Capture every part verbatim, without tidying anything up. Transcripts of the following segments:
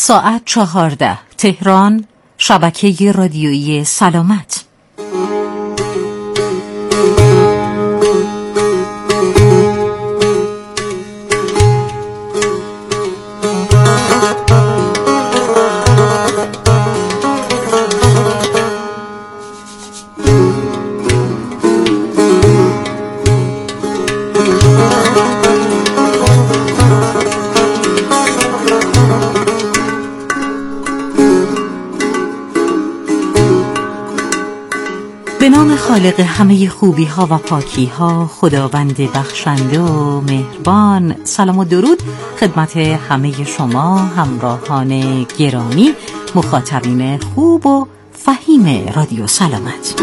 ساعت چهارده تهران، شبکه رادیویی سلامت. به نام خالق همه خوبی ها و پاکی ها، خداوند بخشنده و مهربان، سلام و درود خدمت همه شما همراهان گرامی، مخاطبین خوب و فهیم رادیو سلامت.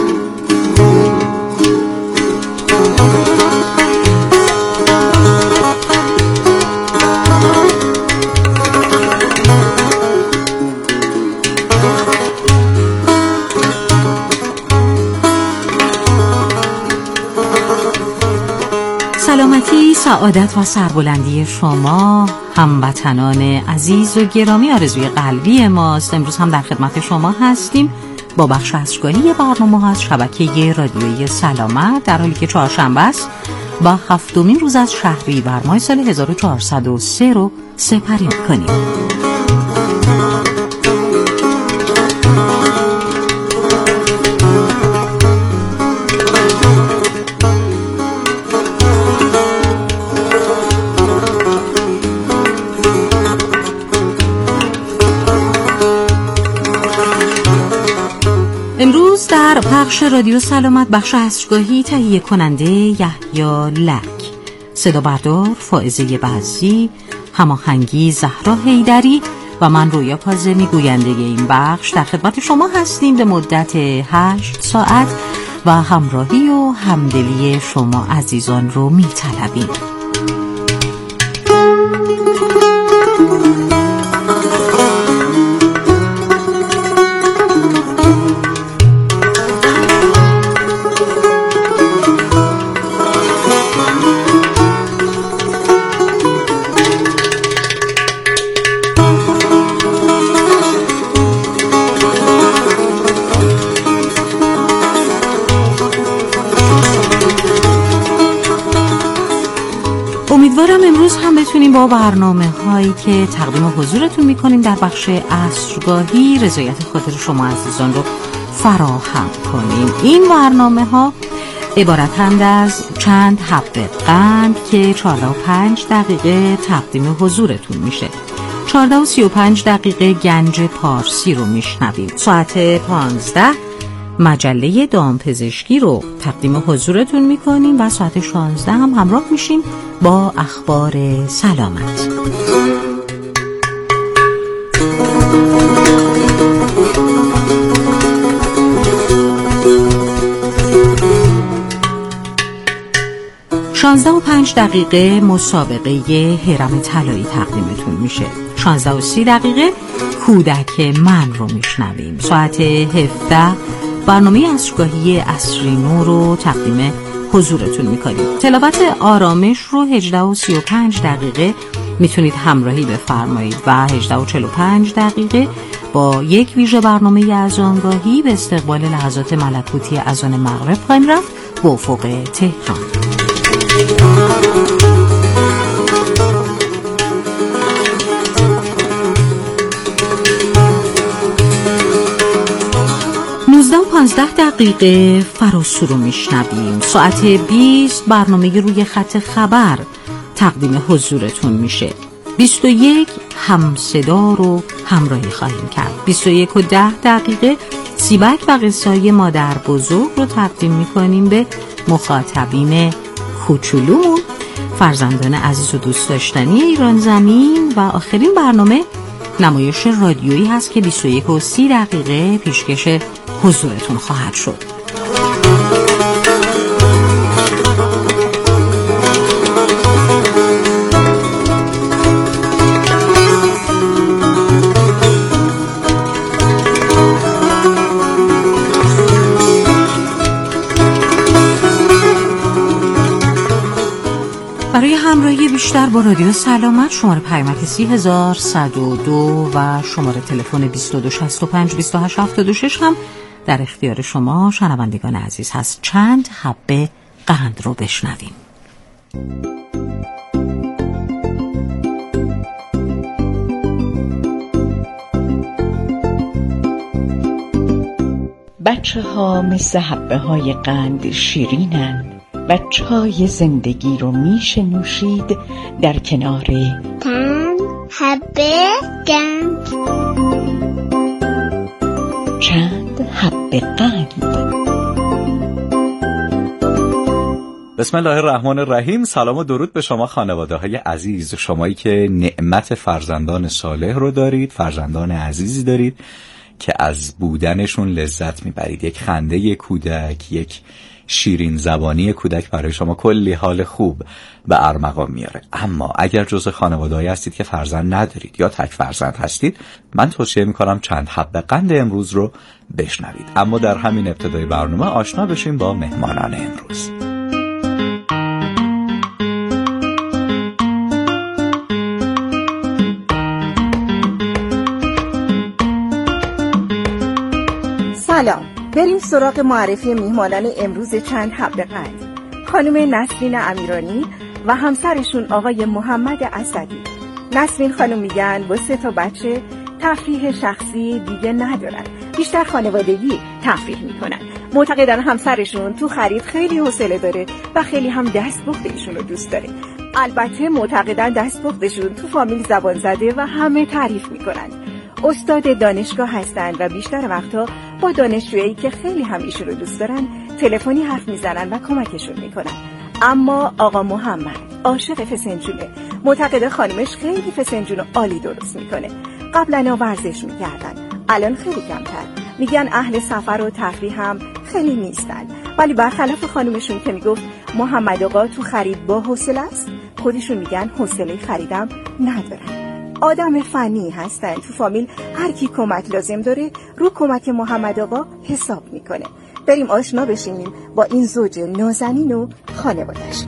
سلامتی، سعادت و سربلندی شما هموطنان عزیز و گرامی آرزوی قلبی ماست. امروز هم در خدمت شما هستیم با بخش اشگاهی برنامه از شبکه رادیویی سلامت، در حالی که چهارشنبه است با هفتمین روز از شهریور ماه سال هزار و چهارصد و سه رو سپری می‌کنیم. امروز در پخش رادیو سلامت بخش اشگاهی تهیه کننده یحیی لک، صدا بردار فائزه بعضی، هماهنگی زهرا حیدری و من رویا کاظمی گوینده این بخش در خدمت شما هستیم به مدت هشت ساعت و همراهی و همدلی شما عزیزان رو می‌طلبیم. امیدوارم امروز هم بتونیم با برنامه هایی که تقدیم حضورتون میکنیم در بخش عصرگاهی رضایت خاطر شما عزیزان رو فراهم کنیم. این برنامه ها عبارتند از چند حبه قند که چهارده و پنج دقیقه تقدیم حضورتون میشه. چهارده و سی و پنج دقیقه گنج پارسی رو میشنویم. ساعت پانزده مجله دامپزشکی رو تقدیم حضورتون میکنیم و ساعت شانزده هم همراه میشیم با اخبار سلامت. شانزده و پنج دقیقه مسابقه هرم طلایی تقدیمتون میشه. شانزده و سی دقیقه کودک من رو میشنویم. ساعت هفده برنامه عصرگاهی عصری نو رو تقدیم حضورتون میکنیم. تلاوت آرامش رو هجده و سی و پنج دقیقه میتونید همراهی بفرمایید و هجده و چهل و پنج دقیقه با یک ویژه برنامه اذانگاهی به استقبال لحظات ملکوتی اذان مغرب خواهیم رفت به افق تهران. نوزده و پانزده دقیقه فراسو رو میشنویم. ساعت بیست برنامه روی خط خبر تقدیم حضورتون میشه. بیست و یک هم صدا رو همراهی خواهیم کرد. بیست و یک و ده دقیقه سیبک و قصه‌های مادر بزرگ رو تقدیم میکنیم به مخاطبین کوچولومون، فرزندان عزیز و دوست داشتنی ایران زمین. و آخرین برنامه نمایش رادیویی هست که بیست و یک و سی دقیقه پیشکش حضورتون خواهد شد. برای همراهی بیشتر با رادیو سلامت شماره پیامک سی هزار و صد و دو و شماره تلفن بیست و دو شصت و پنج بیست و هشت هفتاد و شش هم در اختیار شما شنوندگان عزیز هست. چند حبه قند رو بشنویم. بچه ها مثل حبه های قند شیرینن و چای زندگی رو میشه نوشید در کنار چند حبه قند. چند حبه قند. بسم الله الرحمن الرحیم. سلام و درود به شما خانواده های عزیز، شمایی که نعمت فرزندان صالح رو دارید، فرزندان عزیزی دارید که از بودنشون لذت میبرید. یک خنده یک کودک، یک شیرین زبانی کودک برای شما کلی حال خوب به ارمغان میاره. اما اگر جزء خانواده‌ای هستید که فرزند ندارید یا تک فرزند هستید، من توصیه میکنم چند حبه قند امروز رو بشنوید. اما در همین ابتدای برنامه آشنا بشیم با مهمانان امروز. سلام، بریم سراغ معرفی میهمانان امروز چند حبه قند. خانم نسرین امیرانی و همسرشون آقای محمد اسدی. نسرین خانم میگن با سه تا بچه تفریح شخصی دیگه ندارن، بیشتر خانوادگی تفریح میکنن. معتقدن همسرشون تو خرید خیلی حوصله داره و خیلی هم دستپخت ایشون رو دوست داره. البته معتقدن دستپختشون تو فامیل زبان زده و همه تعریف میکنن. استاد دانشگاه هستن و بیشتر وقتا با دانشجویی که خیلی هم ایشون رو دوست دارن تلفنی حرف میزنن و کمکشون میکنن. اما آقا محمد عاشق فسنجونه، معتقد خانمش خیلی فسنجون عالی درست میکنه. قبلا ورزش میکردن، الان خیلی کمتر. میگن اهل سفر و تفریح هم خیلی نیستن، ولی برخلاف خانمشون که میگفت محمد آقا تو خرید با حوصله است، خودشون میگن حوصله خریدم ندارن. آدم فنی هستن، تو فامیل هر کی کمک لازم داره رو کمک محمد آقا حساب میکنه. بریم آشنا بشیم با این زوج نازنین و خانواده‌اش.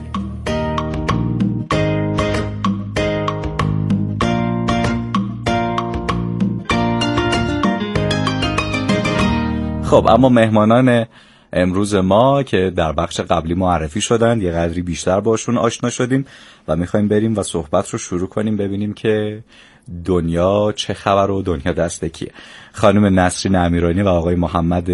خب اما مهمانان امروز ما که در بخش قبلی معرفی شدند، یه قدری بیشتر باشون آشنا شدیم و میخوایم بریم و صحبت رو شروع کنیم ببینیم که دنیا چه خبر و دنیا دست کیه. خانم نسرین امیرانی و آقای محمد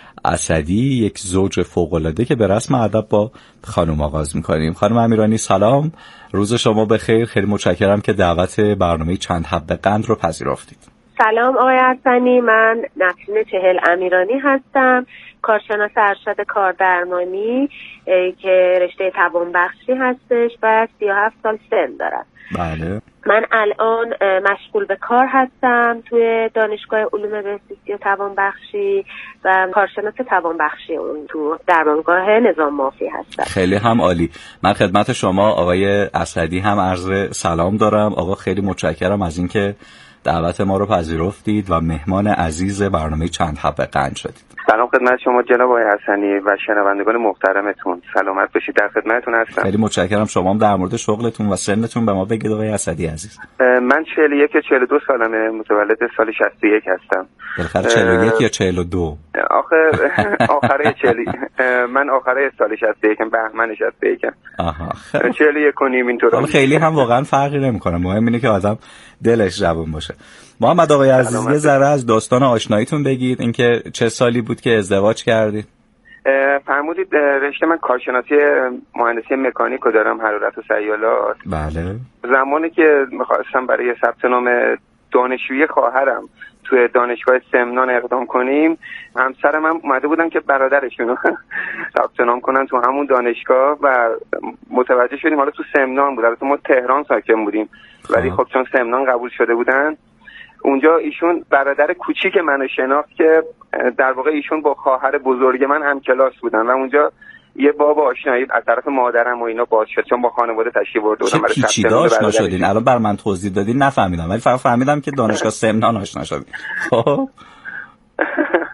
اسدی، یک زوج فوق‌العاده که به رسم ادب با خانم آغاز میکنیم. خانم امیرانی سلام، روز شما بخیر. خیلی متشکرم که دعوت برنامه چند حبه قند رو پذیرفتید. سلام آقای حسنی، من نسرین چهل امیرانی هستم، کارشناس ارشد کاردرمانی که رشته توانبخشی هستش و سی و هفت سال سن دارم. بله. من الان مشغول به کار هستم توی دانشگاه علوم بهزیستی و توانبخشی و کارشناس توانبخشی اون تو درمانگاه نظام مافی هستم. خیلی هم عالی. من خدمت شما آقای اسدی هم عرض سلام دارم. آقا خیلی متشکرم از اینکه دعوت ما رو پذیرفتید و مهمان عزیز برنامه چند حبه قند شدید. سلام خدمت شما جناب آقای حسنی و شنوندگان محترمتون، سلامت باشید، در خدمتتون هستم. خیلی متشکرم. شما هم در مورد شغلتون و سنتون به ما بگید آقای اسدی عزیز. من چهل و یک یا چهل و دو سالمه، متولد سال شصت و یک هستم. بالاخره چهل و یک یا چهل و دو؟ آخه آخره چهل من آخره سال شصت و یک، بهمن شصت و یک. آها. چهل و یک و نیم اینطوره. خیلی هم واقعا فرقی نمی‌کنه، مهم اینه که آدم دلش جوان باشه. محمد آقای عزیز یه ذره از داستان آشناییتون بگید، اینکه چه سالی بود که ازدواج کردید؟ فرمودید رشته من کارشناسی مهندسی مکانیک رو دارم، حرارت و سیالات. بله. زمانی که می‌خواستم برای ثبت نام دانشجویی خواهرم توی دانشگاه سمنان اقدام کنیم، همسرم هم اومده بودن که برادرشون رو ثبت نام کنن تو همون دانشگاه و متوجه شدیم حالا تو سمنان بود. البته ما تهران ساکن بودیم ولی خب چون سمنان قبول شده بودن، اونجا ایشون برادر کوچیک منو شناخت که در واقع ایشون با خواهر بزرگ من هم کلاس بودن و اونجا یه باب آشنایی از طرف مادرم و اینا باز شد، چون با خانواده تشریف برده بودم برای چی آشنا شدین؟ الان بر من توضیح دادین نفهمیدم، ولی فقط فهمیدم که دانشگاه سمنان آشنا شدین. خب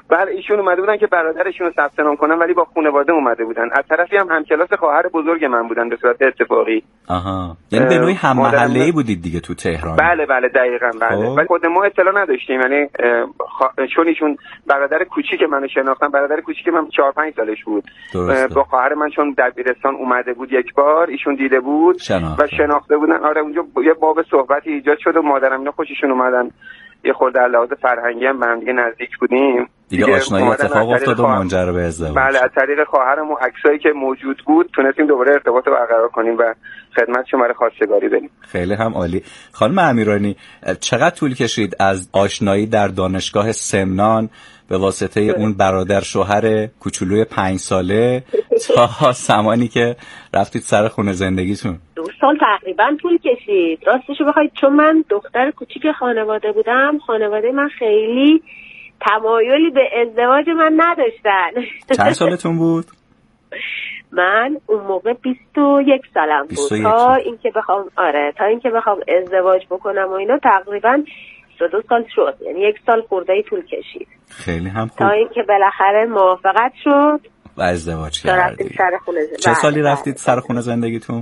بله ایشون اومده بودن که برادرشون رو ثبت نام کنن ولی با خانواده اومده بودن. از طرفی هم همکلاس خواهر بزرگ من بودن به صورت اتفاقی. آها، یعنی به نوعی هم محله‌ای بودید دیگه تو تهران. بله بله دقیقاً بله. ولی خود ما اطلاع نداشتیم، یعنی خ... چون ایشون برادر کوچیک منو شناختن، برادر کوچیک من چهار پنج سالش بود. با خواهر من چون دبیرستان اومده بود یک بار ایشون دیده بود شناخته. و شناخته بودن. آره اونجا یه باب صحبتی ایجاد شد و مادرم اینا خوششون اومدن، یه خورده لحاظ فرهنگی هم به هم دیگه نزدیک بودیم دیگه, دیگه آشنایی اتفاق افتاد و منجر به ازدواج. بله از طریق خواهرم و عکسایی که موجود بود تونستیم دوباره ارتباط برقرار کنیم و خدمت شما رو خواستگاری بدیم. خیلی هم عالی. خانم امیرانی چقدر طول کشید از آشنایی در دانشگاه سمنان به واسطه اون برادر شوهر کوچولوی پنج ساله تا زمانی که رفتید سر خونه زندگیتون؟ دو سال تقریبا طول کشید راستشو بخواید، چون من دختر کوچیک خانواده بودم. خانواده من خیلی تمایلی به ازدواج من نداشتن. چند سالتون بود؟ من اون موقع بیست و یک سالم بود تا اینکه بخوام آره تا اینکه بخوام ازدواج بکنم و اینا تقریبا دو سال شد، یعنی یک سال خورده‌ای طول کشید. خیلی هم خوب. تا اینکه بالاخره موافقت شد و ازدواج کردید. چه سالی رفتید سر خونه زندگیتون؟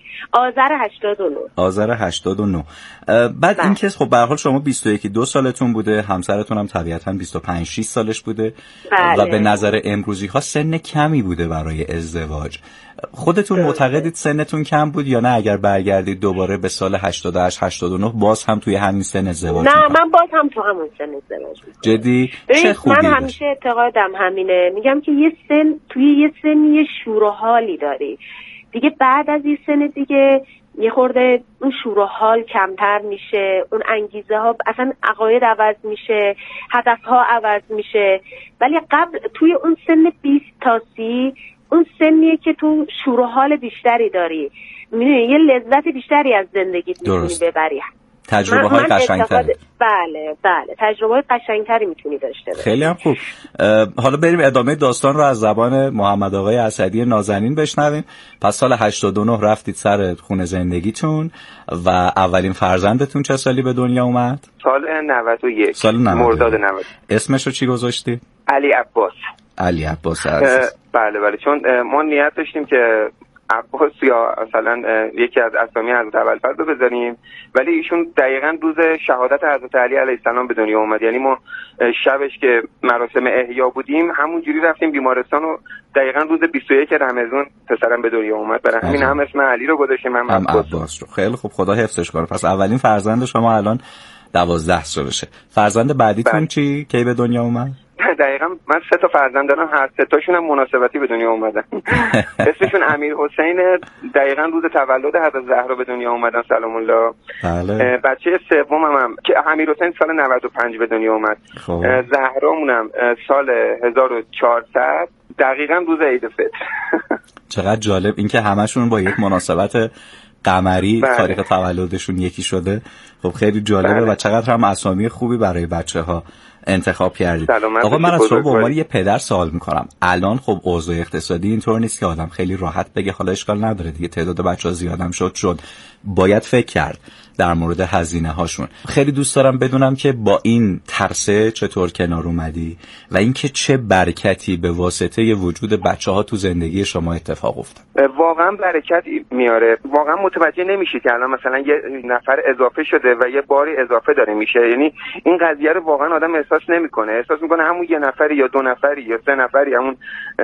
آذر هشتاد و نه. آذر هشتاد و نه. بعد این که خب به هر حال شما بیست و یک دو سالتون بوده، همسرتون هم طبیعتاً بیست و پنج شش سالش بوده. بله. و به نظر امروزی ها سن کمی بوده برای ازدواج. خودتون معتقدید سنتون کم بود یا نه اگر برگردید دوباره به سال هشتاد و هشت هشتاد و نه باز هم توی همین سن ازدواج؟ نه من باز هم تو همون سن ازدواج می‌کنم. جدی؟ چه خوبی. من همیشه اعتقادم همینه، میگم که یه سن توی یه سن یه شور و حالی داری دیگه، بعد از این سن دیگه یه خورده اون شور و حال کمتر میشه، اون انگیزه ها اصلا عقاید عوض میشه، هدف ها عوض میشه. ولی قبل توی اون سن بیست تا سی اون سنیه که تو شور و حال بیشتری داری، میدونی یه لذت بیشتری از زندگی میتونی ببری، تجربه های قشنگتری. بله بله تجربه های قشنگتری میتونی داشته باشی. خیلی هم خوب. حالا بریم ادامه داستان رو از زبان محمد آقای اسدی نازنین بشنویم. پس سال هشتاد و نه رفتید سر خونه زندگیتون و اولین فرزندتون چه سالی به دنیا اومد؟ سال نود و یک. سال مرداد نود. اسمش رو چی گذاشتی؟ علی عباس. علی عباس عزیز. بله بله چون ما نیت داشتیم که عباس یا مثلا یکی از اسامی حضرت ابوالفضل رو بذاریم، ولی ایشون دقیقاً روز شهادت حضرت علی علیه السلام به دنیا اومد. یعنی ما شبش که مراسم احیا بودیم همونجوری رفتیم بیمارستان و دقیقاً روز بیست و یک رمضان پسرم به دنیا اومد. برای همین هم اسم علی رو گذاشتیم هم, هم عباس. عباس رو. خیلی خوب، خدا حفظش کنه. پس اولین فرزند شما الان دوازده سالشه. فرزند بعدیتون بله. چی کی به دنیا اومد؟ دقیقاً من سه تا فرزند دارم، هر سه تاشون هم مناسبتی به دنیا اومدن. اسمشون امیر حسین، دقیقاً روز تولد حضرت زهرا به دنیا اومدن سلام الله. بله. بچه سومم هم که امیر حسین سال نود و پنج به دنیا اومد. خب. زهرامونم سال هزار و چهارصد دقیقاً روز عید فطر. چقدر جالب اینکه همشون با یک مناسبت قمری بله. تاریخ تولدشون یکی شده. خب خیلی جالبه بله. و چقدر هم اسامی خوبی برای بچه‌ها انتخاب کردید. آقا من از شما به عنوان یه پدر سوال میکنم، الان خب اوضاع اقتصادی اینطور نیست که آدم خیلی راحت بگه حالا اشکال نداره دیگه تعداد بچه‌ها زیادم شد شد باید فکر کرد در مورد هزینه هاشون. خیلی دوست دارم بدونم که با این ترسه چطور کنار اومدی و اینکه چه برکتی به واسطه وجود بچه‌ها تو زندگی شما اتفاق افتاد. واقعا برکتی میاره، واقعا متوجه نمیشی که الان مثلا یه نفر اضافه شده و یه باری اضافه داره میشه. یعنی این قضیه رو واقعا آدم احساس نمیکنه، احساس میکنه همون یه نفری یا دو نفری یا سه نفری همون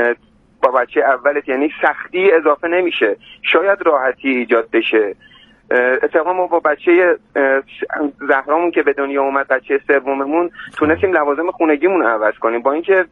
با بچه اولت، یعنی سختی اضافه نمیشه، شاید راحتی ایجاد بشه. اتفاقا ما با بچه زهرامون که به دنیا اومد، بچه سوممون، تونستیم لوازم خونگیمون رو عوض کنیم. با اینکه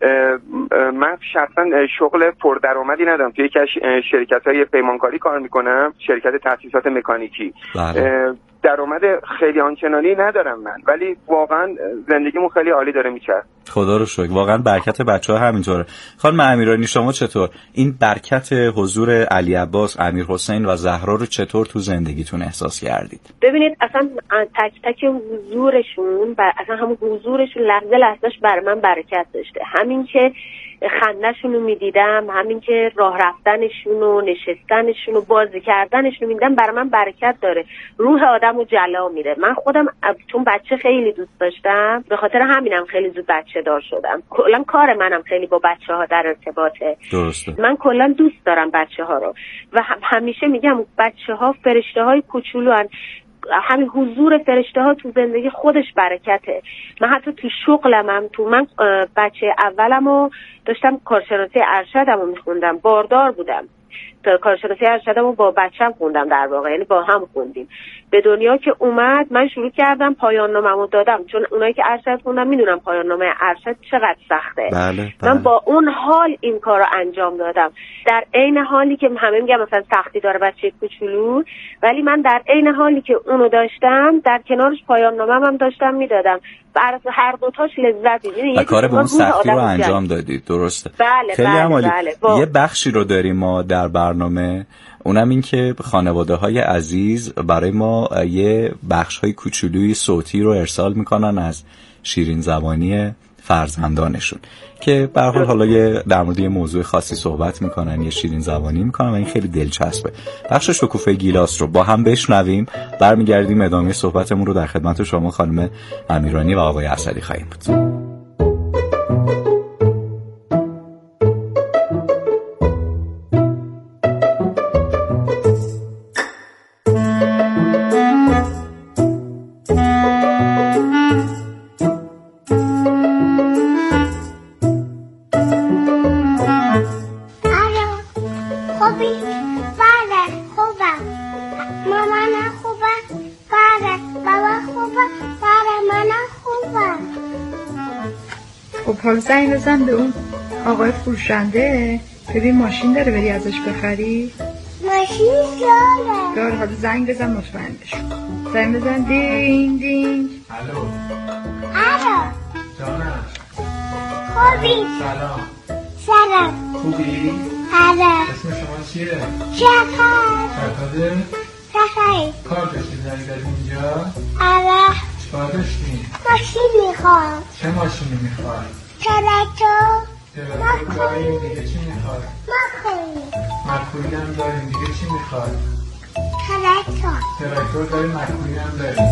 من شخصا شغل پردرآمدی ندارم، توی یکی از شرکت‌های پیمانکاری کار میکنم، شرکت تاسیسات مکانیکی. بله. درآمد خیلی آنچنانی ندارم من، ولی واقعا زندگیمون خیلی عالی داره میچرخه. خدا رو شکر. واقعا برکت بچه‌ها همینطوره. خانم امیرانی شما چطور این برکت حضور علی عباس، امیر حسین و زهرا رو چطور تو زندگیتون احساس کردید؟ ببینید اصلا تک تک حضورشون، اصلا همون حضورشون لحظه لحظهش برای من برکت داشته. همین که خنده‌شون رو میدیدم، همین که راه رفتنشون و نشستنشون و بازی کردنشون رو میدیدم، برای من برکت داره، روح آدم رو جلا میره. من خودم چون بچه خیلی دوست داشتم، به خاطر همینم خیلی زود بچه دار شدم. کلا کار منم خیلی با بچه ها در ارتباطه. درسته. من کلا دوست دارم بچه ها رو و هم همیشه میگم بچه ها فرشته های کوچولو هن. همین حضور فرشته ها تو زندگی خودش برکته. من حتی تو شغلم هم تو من بچه اولمو داشتم کارشناسی ارشدمو میخوندم، باردار بودم، تا کارشناسی ارشدمو با بچه‌م خوندم، در واقع یعنی با هم خوندیم. به دنیا که اومد من شروع کردم پایان نامه‌مو دادم، چون اونایی که ارشد خوندن میدونم پایان نامه ارشد چقدر سخته. بله، بله. من با اون حال این کارو انجام دادم، در عین حالی که همه میگم مثلا سختی داره بچه کوچولو، ولی من در عین حالی که اونو داشتم در کنارش پایان نامه‌م هم داشتم میدادم. بر هر دو تاش لذت می‌برید. و کار به اون سختی رو انجام دادید. درسته. بله خیلی بله, عالی. بله. با... یه بخشی رو داریم ما در برنامه، اونم این که خانواده‌های عزیز برای ما یه بخش‌های کوچولوی صوتی رو ارسال میکنن از شیرین زبانی فرزندانشون که به هر حال حالا یه در مورد یه موضوع خاصی صحبت میکنن، یه شیرین زبانی میکنن و این خیلی دلچسبه. بخش شکوفه گیلاس رو با هم بشنویم، برمیگردیم ادامه صحبتمون رو در خدمت شما خانم امیرانی و آقای اسدی خواهیم بود. حالا زنگ بزن به اون آقای فروشنده، ببین ماشین داره بری ازش بخری. ماشین داره داره حالا زنگ بزن مطمئن بشو. زنگ بزن دینگ دینگ. الو الو جانم. خوبی؟ سلام. سلام. خوبی؟ آره. اسم شما چیه؟ شکر. شکر. شکر. کار داشتین زنگ زدین اینجا؟ آره. چیکار داشتین؟ ماشین میخوام. چه ماشینی میخوای؟ تراکتور. تراکتور داریم، دیگه چی میخوای؟ مکوی. مکوی هم داریم، دیگه چی میخوای؟ تراکتور. تراکتور داریم، مکوی هم داریم.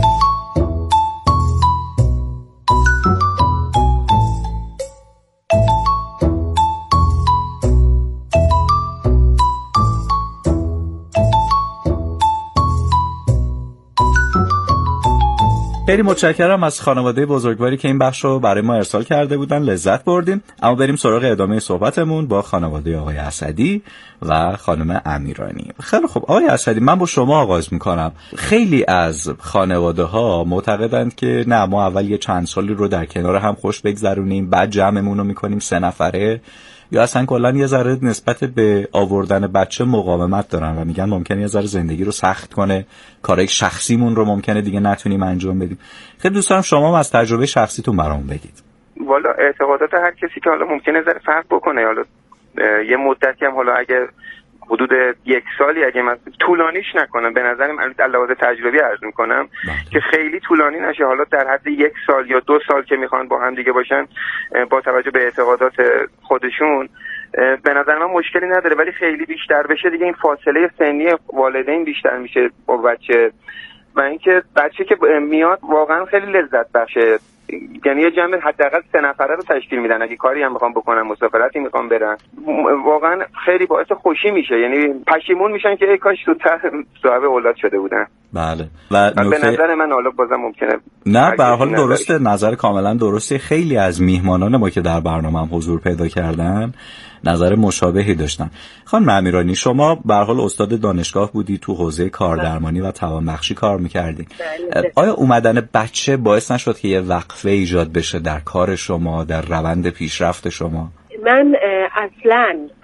خیلی متشکرم از خانواده بزرگواری که این بخش رو برای ما ارسال کرده بودن، لذت بردیم. اما بریم سراغ ادامه صحبتمون با خانواده آقای اسدی و خانم امیرانی. خیلی خب آقای اسدی، من با شما آغاز میکنم. خیلی از خانواده ها معتقدند که نه، ما اول یه چند سالی رو در کنار هم خوش بگذرونیم، بعد جمعمون رو میکنیم سه نفره، یا اصلا کلا یه ذره نسبت به آوردن بچه مقاومت دارن و میگن ممکنه یه ذره زندگی رو سخت کنه، کارهای شخصیمون رو ممکنه دیگه نتونیم انجام بدیم. خیلی دوست دارم شما از تجربه شخصیتون برامون بگید. والا اعتقادات هر کسی که حالا ممکنه ذره فرق بکنه، حالا یه مدتی هم حالا اگه حدود یک سالی اگه من طولانیش نکنم، به نظرم علاوه تجربی عرض میکنم که خیلی طولانی نشه، حالا در حد یک سال یا دو سال که میخوان با هم دیگه باشن با توجه به اعتقادات خودشون، به نظر من مشکلی نداره. ولی خیلی بیشتر بشه دیگه این فاصله سنی والدین بیشتر میشه با بچه، و اینکه بچه که میاد واقعا خیلی لذت بخشه. یعنی یه جمع حداقل سه نفره رو تشکیل میدن، اگه کاری هم میخوام بکنن، مسافرتی میخوام برن، واقعا خیلی باعث خوشی میشه، یعنی پشیمون میشن که ای کاش زودتر صاحب اولاد شده بودن. بله. و نکته... به نظر من حالا بازم ممکنه نه، به هر حال درسته، نظر کاملا درسته. خیلی از میهمانان ما که در برنامه هم حضور پیدا کردن نظر مشابهی داشتن. خانم امیرانی، شما به هر حال استاد دانشگاه بودی، تو حوزه کاردرمانی و توانبخشی کار می‌کردین. آیا اومدن بچه باعث نشد که یه وقفه ایجاد بشه در کار شما، در روند پیشرفت شما؟ من اصلا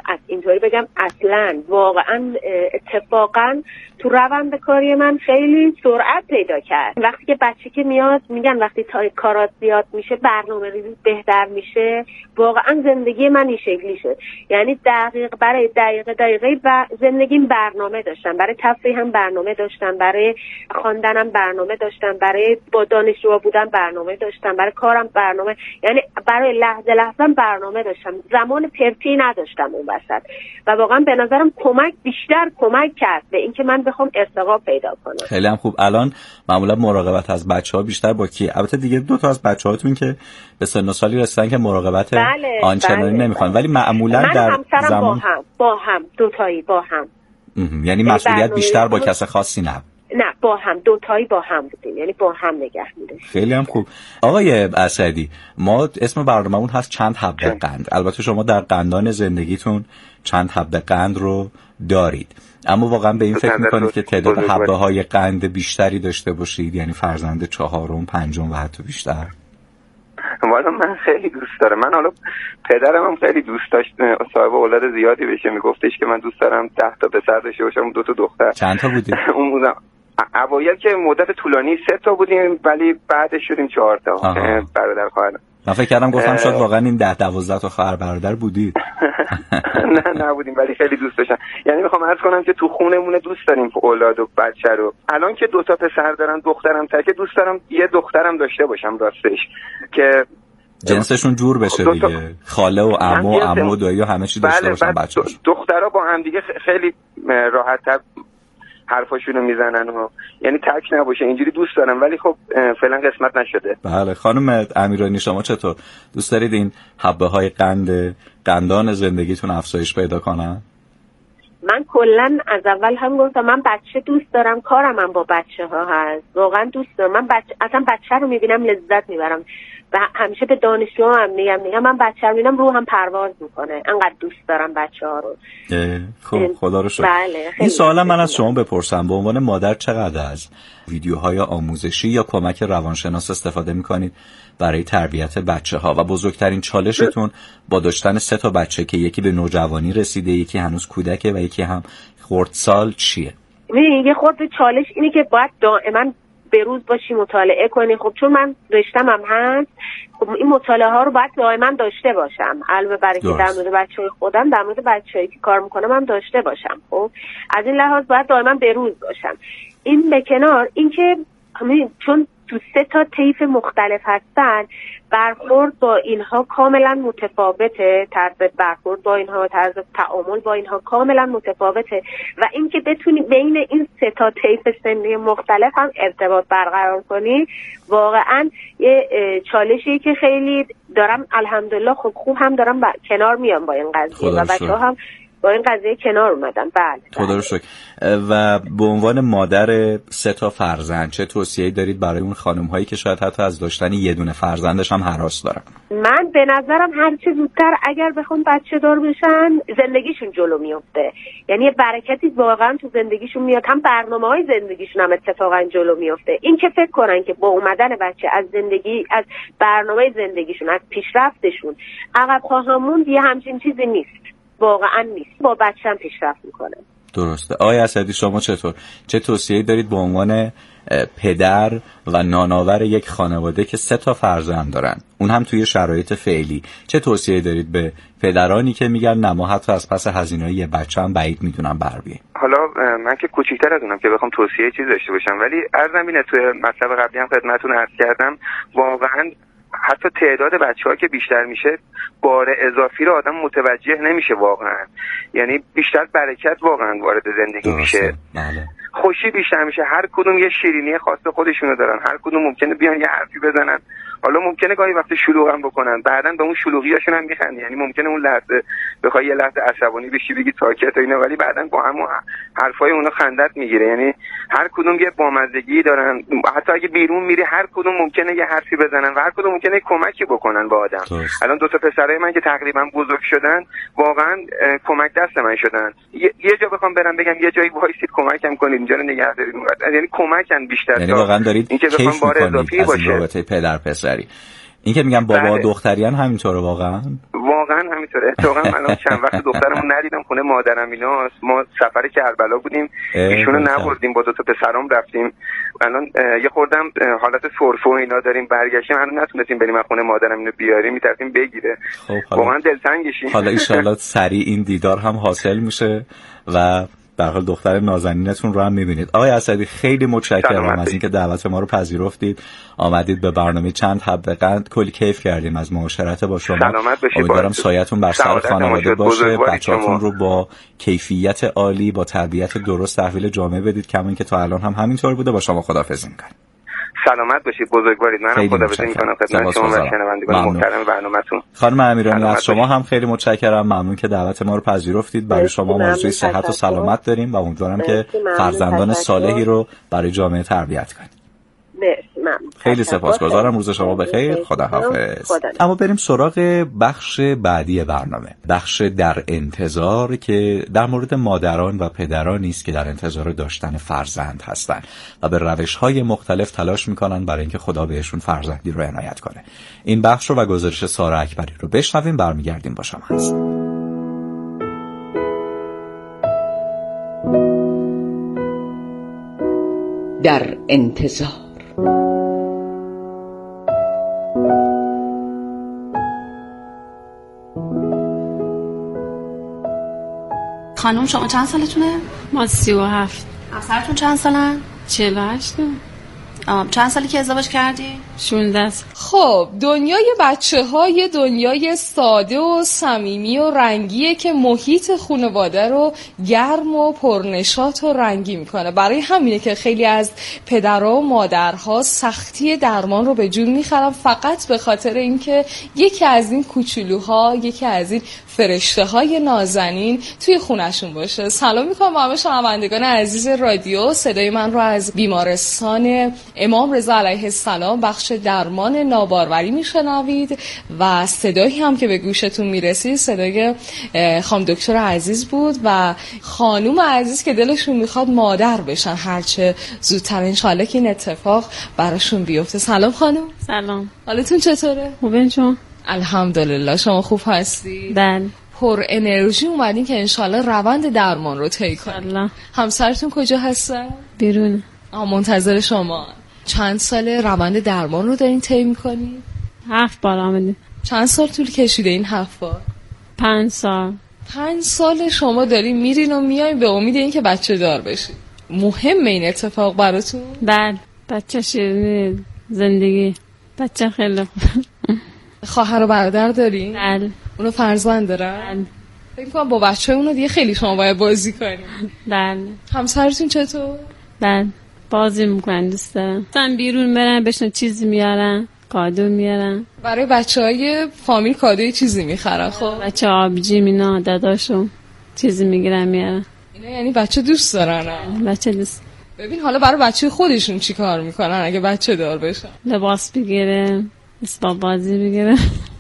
اینطوری بگم اصلا واقعا اتفاقا تو روند کاری من خیلی سرعت پیدا کرد. وقتی که بچه که میاد میگن وقتی تا کارات زیاد میشه برنامه ریزی بهتر میشه، واقعا زندگی من این شکلی شد. یعنی دقیق برای دقیقه دقیقه و زندگیم برنامه داشتم، برای تفریح هم برنامه داشتم، برای خواندنم برنامه داشتم، برای با دانشجو بودن برنامه داشتم، برای کارم برنامه، یعنی برای لحظه لحظه برنامه داشتم. زمان پرتی نداشتم اون وسط و واقعا به نظرم کمک بیشتر کمک کرد به اینکه من بخوام ارتقا پیدا کنم. خیلی هم خوب. الان معمولا مراقبت از بچه‌ها بیشتر با کی؟ البته دیگه دو تا از بچه‌هاتون که به سن و سالی رسیدن که مراقبت بله، آنچنانی بله، نمیخوان، بله. ولی معمولا من در همسرم زمان با هم با هم دو تایی با هم یعنی مسئولیت بیشتر با کس خاصی نه نه با هم دو تایی با هم بودیم، یعنی با هم نگه می‌داشتیم. خیلی هم خوب. آقای اسدی، ما اسم برنامه‌مون هست چند حبه قند. البته شما در قندان زندگیتون چند حبه قند رو دارید، اما واقعا به این فکر میکنید که تعداد حبه های قند بیشتری داشته باشید، یعنی فرزند چهارم، پنجم و حتی بیشتر؟ والا من خیلی دوست دارم. من حالا پدرم هم خیلی دوست داشت صاحب اولاد زیادی بشه، میگفتش که من دوست دارم ده تا پسر داشته باشم، دو تا دختر. چند تا بودید؟ اون بودم اوایل که مدت طولانی سه تا بودیم، ولی بعدش شدیم چهار تا برادر خواهرم. من فکر کردم گفتم شاید واقعا این ده دوازده تا خواهر برادر بودید. نه نبودیم، ولی خیلی دوست داشتم. یعنی میخوام عرض کنم که تو خونمون دوست داریم اولاد و بچه رو. الان که دو تا پسر دارم، دخترم تک، دوست دارم یه دخترم داشته باشم راستش، که جنسشون جور بشه دیگه، خاله و عمو و عمو و دایی و همه چی داشته باشن بچه‌هاش. دخترها با هم دیگه خیلی راحت‌تر حرفاشونو میزنن و یعنی تک نباشه، اینجوری دوست دارم، ولی خب فعلا قسمت نشده. بله. خانم امیرانی شما چطور؟ دوست دارید این حبه های قند قندان زندگیتون افزایش پیدا کنن؟ من کلا از اول هم گفتم من بچه دوست دارم، کارم هم با بچه ها هست، واقعا دوست دارم. من بچه اصلا بچه رو میبینم لذت میبرم و همیشه به دانشجو هم میگم میگم من بچه رو میبینم روحم پرواز میکنه، انقدر دوست دارم بچه ها رو. خب خدا رو شکر. بله. این سوالم من از شما بپرسم، به عنوان مادر چقدر از ویدیوهای آموزشی یا کمک روانشناس استفاده میکنید برای تربیت بچه ها و بزرگترین چالشتون با داشتن سه تا بچه که یکی به نوجوانی رسیده، یکی هنوز کودکه و یکی هم خردسال چیه؟ یه خورده چالش اینه که باید دائما به روز باشی مطالعه کنی. خب چون من رشتم هم هست، خب این مطالعه ها رو باید دائما داشته باشم، علاوه بر اینکه در مورد بچهای خودم در مورد بچه‌ای که کار میکنم هم داشته باشم. خب از این لحاظ باید دائما به روز باشم. این به کنار اینکه چون تو سه تا طیف مختلف هستن، برخورد با اینها کاملا متفاوته، طرز برخورد با اینها، طرز تعامل با اینها کاملا متفاوته و اینکه بتونی بین این سه تا طیف سنی مختلف هم ارتباط برقرار کنی، واقعا یه چالشی که خیلی دارم الحمدلله خب خوب هم دارم با... کنار میام با این قضیه و بچه‌ها هم با این قضیه کنار اومدن. بله خدا رو شکر. و به عنوان مادر سه تا فرزند چه توصیه‌ای دارید برای اون خانم هایی که شاید حتی از داشتن یه دونه فرزندش هم هراس دارن؟ من به نظرم هر چه زودتر اگر بخون بچه دار بشن زندگیشون جلو میفته، یعنی برکتی واقعا تو زندگیشون میاد، هم برنامه‌های زندگیشون هم اتفاقا جلو میفته. این که فکر کنن که با اومدن بچه از زندگی، از برنامه زندگیشون، از پیشرفتشون عقب خواهم موند، یه همچین چیزی نیست، واقعا نیست. با بچه‌م پیشرفت میکنه. درسته. آقای اسدی شما چطور؟ چه توصیه‌ای دارید به عنوان پدر و نانآور یک خانواده که سه تا فرزند دارن، اون هم توی شرایط فعلی؟ چه توصیه‌ای دارید به پدرانی که میگن نه ما حتی از پس هزینه‌ی یه بچه هم بعید میدونم بر بیایم؟ حالا من که کوچیک‌تر از اونم که بخوام توصیه چیز داشته باشم، ولی عرضم اینه توی مطلب قبلی هم خدمتتون عرض کردم، واقعا حتی تعداد بچه‌ها که بیشتر میشه بار اضافی رو آدم متوجه نمیشه واقعا، یعنی بیشتر برکت واقعا وارد زندگی میشه. بله. خوشی بیشتر میشه، هر کدوم یه شیرینی خاص خودشونو دارن، هر کدوم ممکنه بیان یه حرفی بزنن، حالا ممکنه گاهی وقت شلوغ هم بکنن، بعداً به اون شلوغیاشون هم میخندی، یعنی ممکنه اون لحظه بخوای یه لحظه عصبانی بشی بگی ساکت و اینا، ولی بعداً با همون حرفای اونا خندت میگیره. یعنی هر کدوم یه بامزگی دارن، حتی اگه بیرون میری هر کدوم ممکنه یه حرفی بزنن و هر کدوم ممکنه کمکی بکنن به آدم. الان دو تا پسرای من که تقریبا بزرگ شدن واقعاً کمک دست من شدن، یه جا بخوام برم بگم یه جایی وایسید کمکم کنید، اینجا رو نگه دارید، یعنی کمکن بیشتر، یعنی واقعاً دارید اینکه کیف بار اضافی از باشه. رابطه پدر پسری. این که میگم بابا بله. دختریان همینطوره واقعا؟ واقعا همینطوره. اتفاقا من چند وقت دخترمون ندیدم خونه مادرم ایناست. ما سفر کربلا بودیم، ایشونو نبردیم، با دو تا پسرام رفتیم. الان یه خوردم حالت سرفه و اینا داریم، برگشتیم الان نتونستیم بریم از خونه مادرم اینو بیاریم، میترسیم بگیره. خب واقعا دلتنگشیم. حالا ان شاءالله سریع این دیدار هم حاصل میشه و در حال دختر نازنینتون رو هم میبینید. آقای اسدی خیلی متشکرم از اینکه دعوت ما رو پذیرفتید، آمدید به برنامه چند حبه قند. کلی کیف کردیم از معاشرت با شما. امیدوارم سایتون بر سر خانواده باشه، بچه‌هاتون رو با کیفیت عالی، با تربیت درست تحویل جامعه بدید، کما اینکه تا الان هم همینطور بوده. با شما خداحافظی می‌کنم. سلامت باشید، بزرگوارید. منم خداحافظی می‌کنم خدمت شما و شنوندگان محترم برنامه‌تون. خانم امیرانی از شما هم خیلی متشکرم، ممنون که دعوت ما رو پذیرفتید. برای شما آرزوی صحت و سلامت داریم و امیدوارم که فرزندان صالحی رو برای جامعه تربیت کنید. خیلی سپاسگزارم، روز شما بخیر، خداحافظ. اما بریم سراغ بخش بعدی برنامه، بخش در انتظار، که در مورد مادران و پدرانی است که در انتظار داشتن فرزند هستند و به روش‌های مختلف تلاش می‌کنند برای اینکه خدا بهشون فرزندی رو عنایت کنه. این بخش رو و گزارش سارا اکبری رو بشنویم، برمیگردیم با شما هست. در انتظار. خانم شما چند سالتونه؟ ما سی و هفت. همسرتون چند سالن؟ چهل و هشت. چند سالی که ازدواج کردی؟ شونده. خب دنیای بچه ها یه دنیای ساده و صمیمی و رنگیه که محیط خانواده رو گرم و پرنشاط و رنگی میکنه. برای همینه که خیلی از پدرها و مادرها سختی درمان رو به جون میخرن فقط به خاطر اینکه یکی از این کوچولوها، یکی از این فرشته های نازنین توی خونشون باشه. سلام میکنم همه شنوندگان عزیز رادیو. صدای من رو از بیمارستان امام رضا علیه السلام بخش درمان ناباروری میشنوید و صدایی هم که به گوشتون میرسید صدای خانم دکتر عزیز بود و خانوم عزیز که دلشون میخواد مادر بشن هرچه زودتر، انشالله که این اتفاق براشون بیفته. سلام خانوم. سلام. حالتون چطوره؟ خوبین شما؟ الحمدلله. شما خوب هستی؟ بله. پر انرژی اومدین که انشالله روند درمان رو طی کنید. همسرتون کجا هستن؟ بیرون. آه منتظر شما. چند سال روند درمان رو دارین طی می‌کنید؟ هفت بار آمدید. چند سال طول کشیده این هفت بار؟ پنج سال. پنج سال شما دارین میرین و میایین به امید این که بچه دار بشید. مهمه این اتفاق براتون؟ بله. بچه شیرین زندگی. بچه خیلی خوب. خواهر و برادر دارین؟ بله. اونو فرزند دارن؟ بله. فکر کنم با بچه اونو دیگه خیلی شما باید بازی کنین. بله. همسرتون چطور؟ بله. بازی میکنن، دوست دارن. مثلا بیرون برن بشن چیزی میارن، کادو میارن. برای بچهای فامیل کادوی چیزی میخرن. خب بچه آبجیم اینا داداشون چیزی میگیرن میارن. اینا یعنی بچه دوست دارن؟ بچه دوست. ببین حالا برای بچه خودشون چی کار میکنن اگه بچه دار بشن؟ لباس بگیره، اسباب بازی بگیره.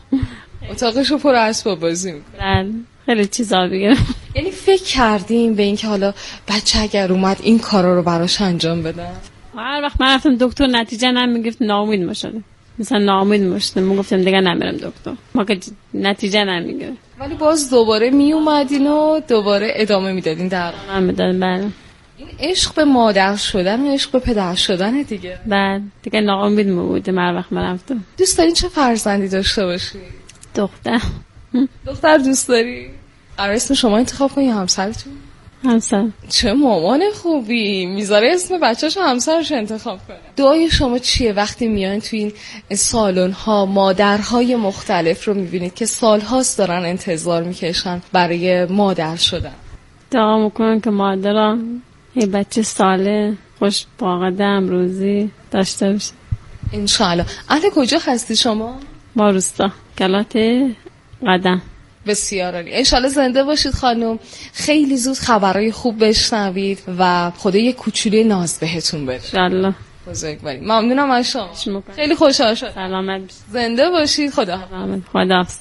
اتاقشو پر اسباب بازی میکنه. بله. خیلی چیزا بگیره. یعنی فکر کردیم به این که حالا بچه اگر اومد این کارا رو براش انجام بدن؟ هر وقت من رفتم دکتر نتیجه نمیگرفت ناامید میشدم. مثلا ناامید میشدم، من گفتم دیگه نمیرم دکتر. ما که نتیجه نمیگیره. ولی باز دوباره می اومدین و دوباره ادامه میدادین در من میدادم. بله. این عشق به مادر شدن و عشق به پدر شدن دیگه. بله. دیگه ناامید میبودم هر وقت من رفتم. دوست دارین چه فرزندی داشته باشی؟ دختر. دختر دوست داری؟ قرار اسم شما انتخاب کنی یا همسرتون؟ همسر. چه مامان خوبی، میذاره اسم بچه‌شو همسرش انتخاب کنه. دعای شما چیه وقتی میان تو این سالن ها مادرهای مختلف رو میبینید که سالهاست دارن انتظار میکشن برای مادر شدن؟ دعا میکنن که مادرها یه بچه ساله خوش باقدم روزی داشته باشه انشالله. اهل کجا هستی شما؟ ما روستا کلات قدم. بسیار عالی. انشالله زنده باشید خانم. خیلی زود خبرهای خوب بشنوید و خدا یه کوچولوی ناز بهتون بده. انشالله. بزرگواری. ممنونم از شما. خیلی خوشحال شدم. سلامت باشید. زنده باشید. خدا حافظ. خدا حافظ.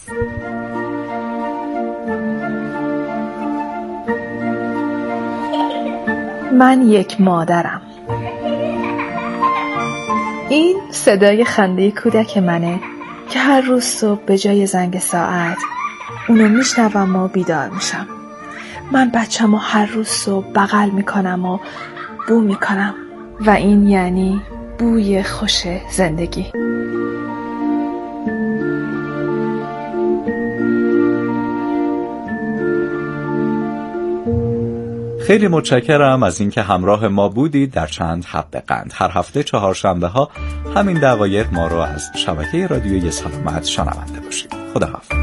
من یک مادرم. این صدای خنده کودک منه که هر روز صبح به جای زنگ ساعت اونو میشنوم و بیدار میشم. من بچه‌مو هر روز صبح بغل میکنم و بو میکنم و این یعنی بوی خوش زندگی. خیلی متشکرم از اینکه همراه ما بودید در چند حبه قند. هر هفته چهارشنبه ها همین دقایق ما رو از شبکه رادیوی سلامت شنونده باشید. خداحافظ.